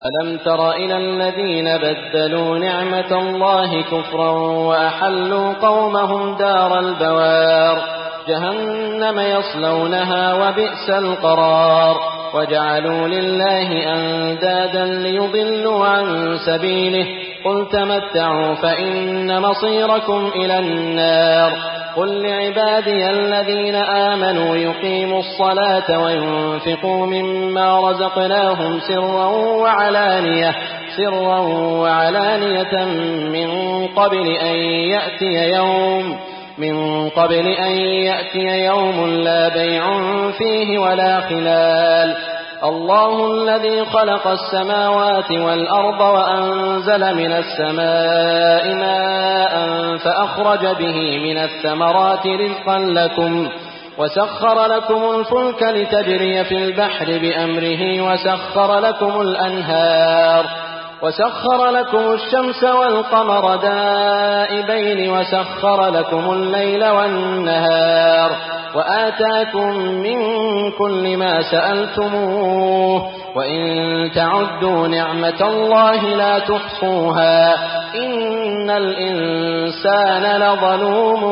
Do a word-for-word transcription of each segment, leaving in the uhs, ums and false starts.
ألم تر إلى الذين بدلوا نعمة الله كفرا وأحلوا قومهم دار البوار جهنم يصلونها وبئس القرار وجعلوا لله أندادا ليضلوا عن سبيله قل تمتعوا فإن مصيركم إلى النار قل لعبادي الذين آمنوا يقيموا الصلاة وينفقوا مما رزقناهم سرا وعلانية سرا وعلانية من قبل أن يأتي يوم من قبل أن يأتي يوم لا بيع فيه ولا خلال الله الذي خلق السماوات والأرض وأنزل من السماء ماء فأخرج به من الثمرات رزقا لكم وسخر لكم الفلك لتجري في البحر بأمره وسخر لكم الأنهار وسخر لكم الشمس والقمر دائبين وسخر لكم الليل والنهار وآتاكم من كل ما سألتموه وإن تعدوا نعمة الله لا تحصوها إن الإنسان لظلوم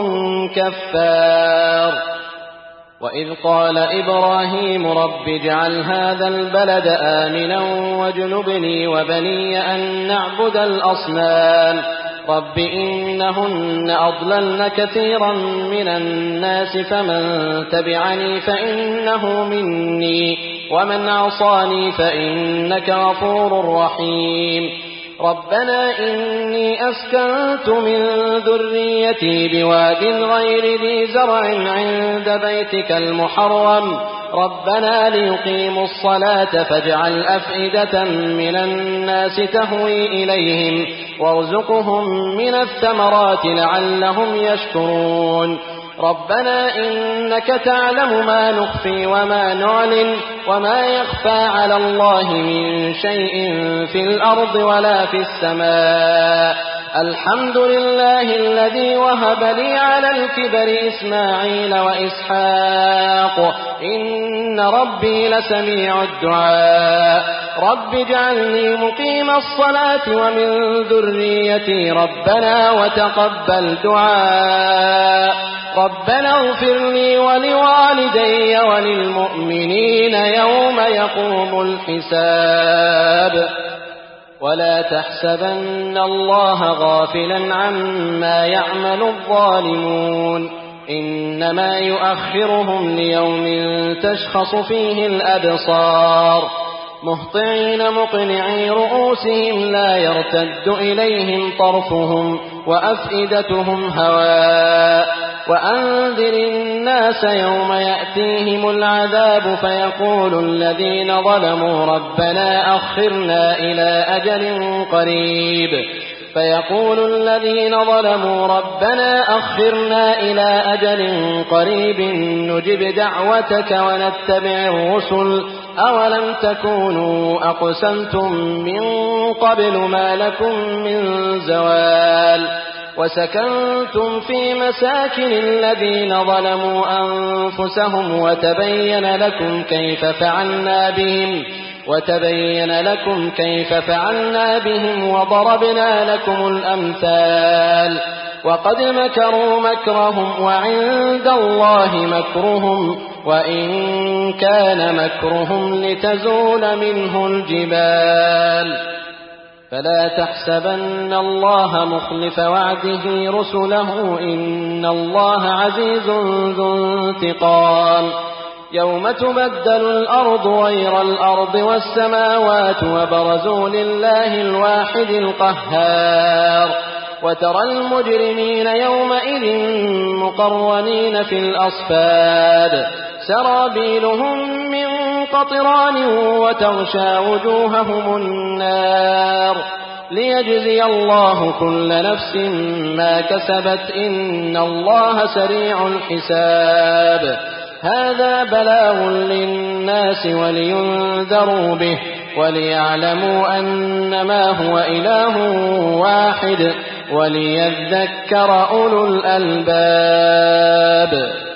كفار وإذ قال إبراهيم رب اجعل هذا البلد آمنا واجنبني وبني أن نعبد الأصنام رب إنهن أضللن كثيرا من الناس فمن تبعني فإنه مني ومن عصاني فإنك غفور رحيم ربنا إني أسكنت من ذريتي بواد غير ذي زرع عند بيتك المحرم ربنا ليقيموا الصلاة فاجعل أفئدة من الناس تهوي إليهم وارزقهم من الثمرات لعلهم يشكرون ربنا إنك تعلم ما نخفي وما نعلن وما يخفى على الله من شيء في الأرض ولا في السماء الحمد لله الذي وهب لي على الكبر إسماعيل وإسحاق إن ربي لسميع الدعاء رب اجعلني مقيم الصلاة ومن ذريتي ربنا وتقبل دعاء ربنا اغفر لي ولوالدي وللمؤمنين يوم يقوم الحساب ولا تحسبن الله غافلا عما يعمل الظالمون إنما يؤخرهم ليوم تشخص فيه الأبصار مهطعين مقنعي رؤوسهم لا يرتد إليهم طرفهم وأفئدتهم هواء وأنذر الناس يوم يأتيهم العذاب فيقول الذين ظلموا ربنا أخرنا إلى أجل قريب فيقول الذين ظلموا ربنا أخرنا إلى أجل قريب نجب دعوتك ونتبع الرسل أولم تكونوا أقسمتم من قبل ما لكم من زوال وسكنتم في مساكن الذين ظلموا أنفسهم وتبين لكم كيف فعلنا بهم وتبين لكم كيف فعلنا بهم وضربنا لكم الأمثال وقد مكروا مكرهم وعند الله مكرهم وإن كان مكرهم لتزول منه الجبال فلا تحسبن الله مخلف وعده رسله إن الله عزيز ذو انتقام يوم تبدل الأرض غير الأرض والسماوات وبرزوا لله الواحد القهار وترى المجرمين يومئذ مقرنين في الأصفاد سرابيلهم من قطران وتغشى وجوههم النار ليجزي الله كل نفس ما كسبت إن الله سريع الحساب هذا بلاغ للناس ولينذروا به وليعلموا أنما هو إله واحد وليذكر أولو الألباب